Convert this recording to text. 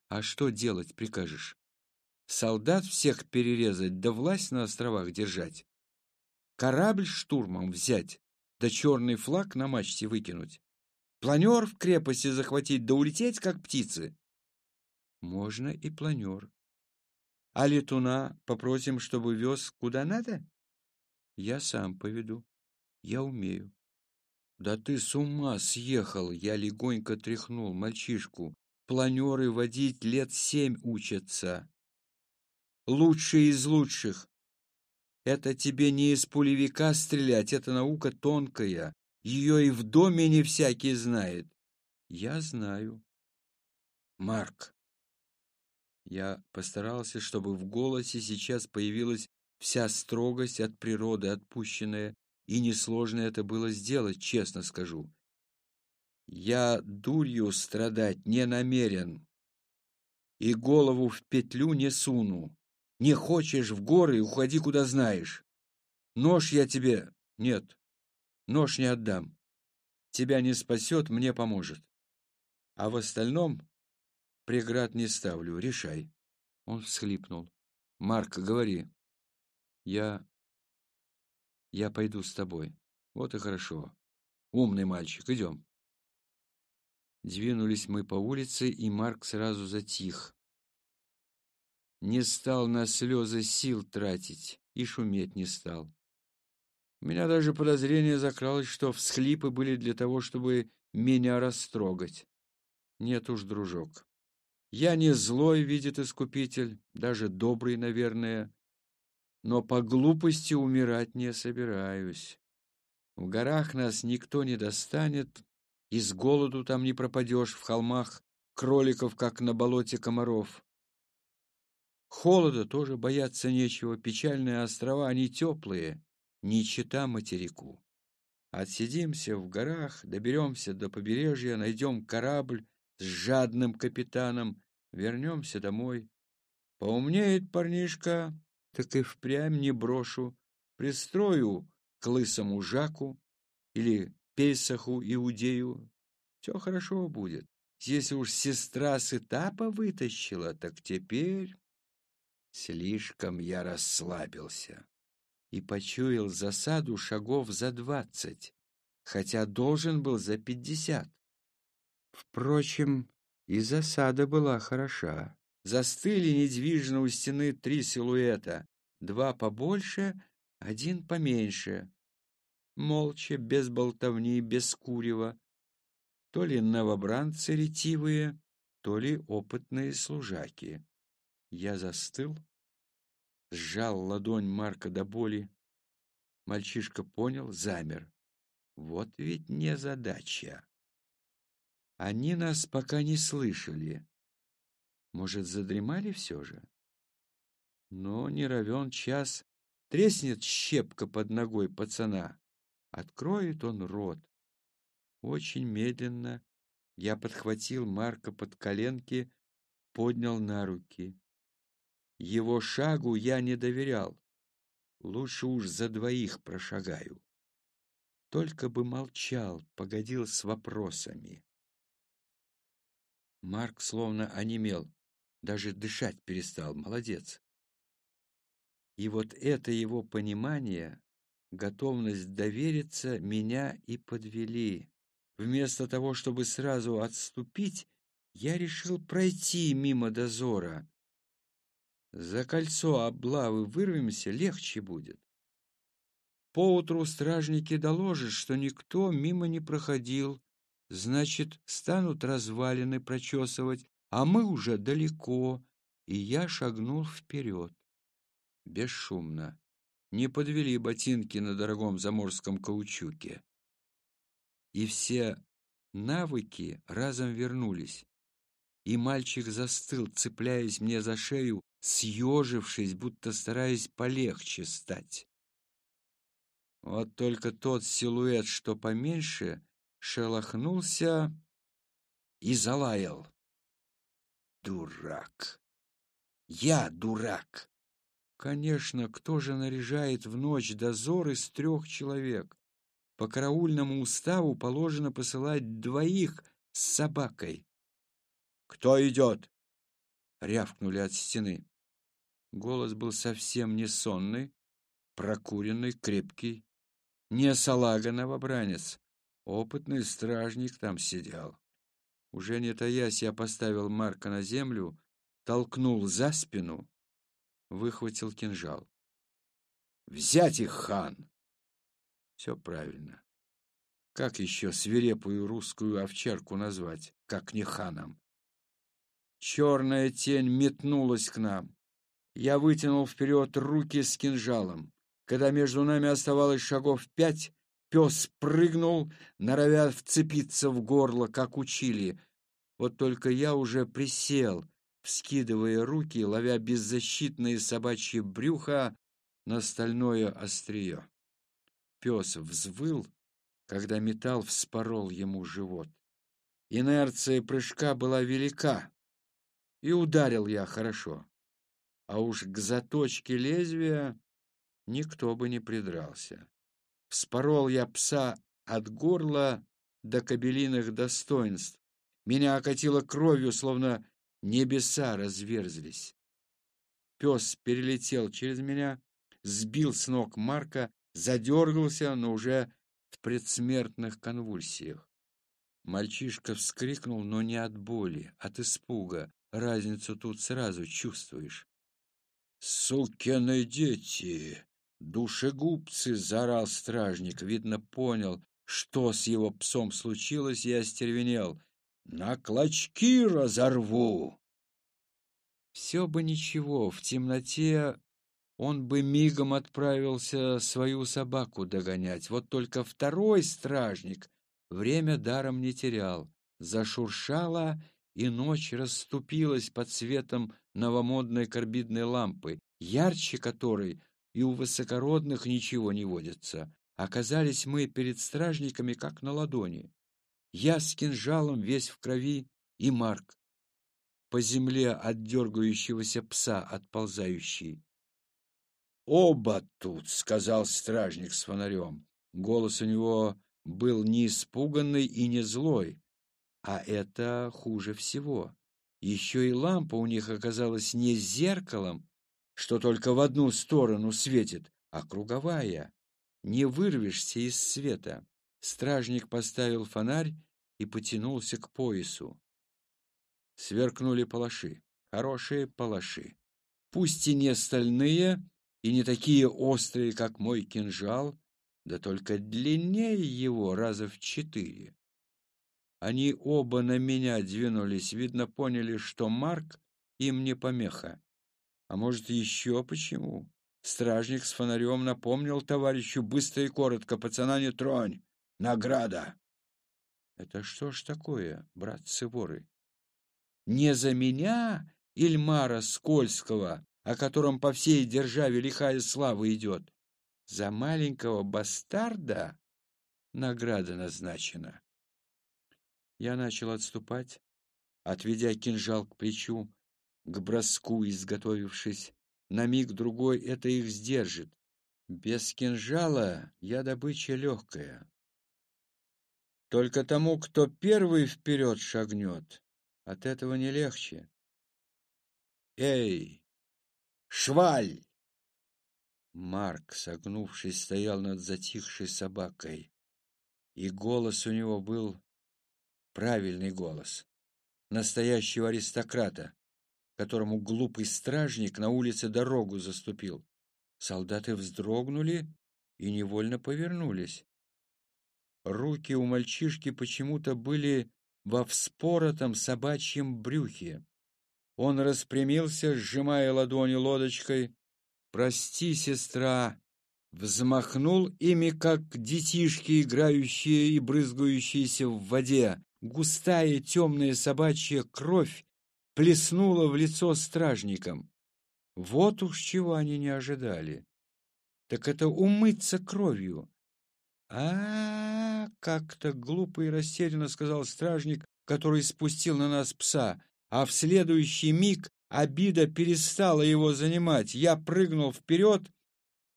А что делать прикажешь? Солдат всех перерезать, да власть на островах держать? Корабль штурмом взять, да черный флаг на мачте выкинуть? Планер в крепости захватить, да улететь, как птицы? Можно и планер. А летуна попросим, чтобы вез куда надо? Я сам поведу. Я умею. Да ты с ума съехал! Я легонько тряхнул мальчишку. Планеры водить лет 7 учатся. Лучшие из лучших. Это тебе не из пулевика стрелять, это наука тонкая. Ее и в доме не всякий знает. Я знаю. Марк. Я постарался, чтобы в голосе сейчас появилась вся строгость от природы отпущенная, и несложно это было сделать, честно скажу. Я дурью страдать не намерен и голову в петлю не суну. Не хочешь в горы, уходи куда знаешь. Нож я тебе... Нет, нож не отдам. Тебя не спасет, мне поможет. А в остальном преград не ставлю, решай. Он всхлипнул. Марк, говори. Я пойду с тобой. Вот и хорошо. Умный мальчик, идем. Двинулись мы по улице, и Марк сразу затих. Не стал на слезы сил тратить и шуметь не стал. У меня даже подозрение закралось, что всхлипы были для того, чтобы меня растрогать. Нет уж, дружок. Я не злой, видит Искупитель, даже добрый, наверное, но по глупости умирать не собираюсь. В горах нас никто не достанет, и с голоду там не пропадешь, в холмах кроликов, как на болоте комаров. Холода тоже бояться нечего, печальные острова, они теплые, не чета материку. Отсидимся в горах, доберемся до побережья, найдем корабль с жадным капитаном, вернемся домой. Поумнеет парнишка, так и впрямь не брошу, пристрою к лысому Жаку или Песаху Иудею. Все хорошо будет. Если уж сестра с этапа вытащила, так теперь... Слишком я расслабился и почуял засаду шагов за 20, хотя должен был за 50. Впрочем, и засада была хороша. Застыли недвижно у стены 3 силуэта, 2 побольше, 1 поменьше. Молча, без болтовни, без курева. То ли новобранцы ретивые, то ли опытные служаки. Я застыл, сжал ладонь Марка до боли. Мальчишка понял, замер. Вот ведь незадача. Они нас пока не слышали. Может, задремали все же? Но не равен час. Треснет щепка под ногой пацана. Откроет он рот. Очень медленно я подхватил Марка под коленки, поднял на руки. Его шагу я не доверял. Лучше уж за 2 прошагаю. Только бы молчал, погодил с вопросами. Марк словно онемел, даже дышать перестал. Молодец. И вот это его понимание, готовность довериться меня и подвели. Вместо того, чтобы сразу отступить, я решил пройти мимо дозора. За кольцо облавы вырвемся, легче будет. Поутру стражники доложат, что никто мимо не проходил, значит, станут развалины прочесывать, а мы уже далеко, и я шагнул вперед. Бесшумно. Не подвели ботинки на дорогом заморском каучуке. И все навыки разом вернулись. И мальчик застыл, цепляясь мне за шею, съежившись, будто стараясь полегче стать. Вот только тот силуэт, что поменьше, шелохнулся и залаял. Дурак! Я дурак! Конечно, кто же наряжает в ночь дозор из 3 человек? По караульному уставу положено посылать 2 с собакой. «Кто идет?» рявкнули от стены. Голос был совсем не сонный, прокуренный, крепкий. Не салага новобранец, опытный стражник там сидел. Уже не таясь, я поставил Марка на землю, толкнул за спину, выхватил кинжал. «Взять их, хан!» Все правильно. Как еще свирепую русскую овчарку назвать, как не ханом? Черная тень метнулась к нам. Я вытянул вперед руки с кинжалом. Когда между нами оставалось шагов 5, пес прыгнул, норовя вцепиться в горло, как учили. Вот только я уже присел, вскидывая руки, ловя беззащитные собачьи брюха на стальное острие. Пес взвыл, когда металл вспорол ему живот. Инерция прыжка была велика, и ударил я хорошо. А уж к заточке лезвия никто бы не придрался. Вспорол я пса от горла до кобелиных достоинств. Меня окатило кровью, словно небеса разверзлись. Пес перелетел через меня, сбил с ног Марка, задергался, но уже в предсмертных конвульсиях. Мальчишка вскрикнул, но не от боли, от испуга. Разницу тут сразу чувствуешь. «Сукины дети! Душегубцы!» — заорал стражник. Видно, понял, что с его псом случилось, и остервенел. «На клочки разорву!» Все бы ничего, в темноте он бы мигом отправился свою собаку догонять. Вот только второй стражник время даром не терял. Зашуршало, и ночь расступилась под светом новомодной карбидной лампы, ярче которой и у высокородных ничего не водится. Оказались мы перед стражниками как на ладони. Я с кинжалом весь в крови, и Марк по земле от дергающегося пса отползающий. «Оба тут!» — сказал стражник с фонарем. Голос у него был не испуганный и не злой, а это хуже всего. Еще и лампа у них оказалась не зеркалом, что только в одну сторону светит, а круговая. Не вырвешься из света. Стражник поставил фонарь и потянулся к поясу. Сверкнули палаши. Хорошие палаши. Пусть и не стальные, и не такие острые, как мой кинжал, да только длиннее его раза в 4. Они оба на меня двинулись, видно, поняли, что Марк им не помеха. А может, еще почему? Стражник с фонарем напомнил товарищу быстро и коротко: «Пацана не тронь! Награда!» Это что ж такое, братцы-воры? Не за меня, Ильмара Скользкого, о котором по всей державе лихая слава идет. За маленького бастарда награда назначена. Я начал отступать, отведя кинжал к плечу, к броску изготовившись. На миг-другой это их сдержит. Без кинжала я добыча легкая. Только тому, кто первый вперед шагнет, от этого не легче. «Эй, шваль!» Марк, согнувшись, стоял над затихшей собакой, и голос у него был правильный голос настоящего аристократа, которому глупый стражник на улице дорогу заступил. Солдаты вздрогнули и невольно повернулись. Руки у мальчишки почему-то были во вспоротом собачьем брюхе. Он распрямился, сжимая ладони лодочкой. «Прости, сестра!» Взмахнул ими, как детишки, играющие и брызгающиеся в воде. Густая темная собачья кровь плеснула в лицо стражникам. Вот уж чего они не ожидали. Так это умыться кровью. Как-то глупо и растерянно сказал стражник, который спустил на нас пса, а в следующий миг обида перестала его занимать. Я прыгнул вперед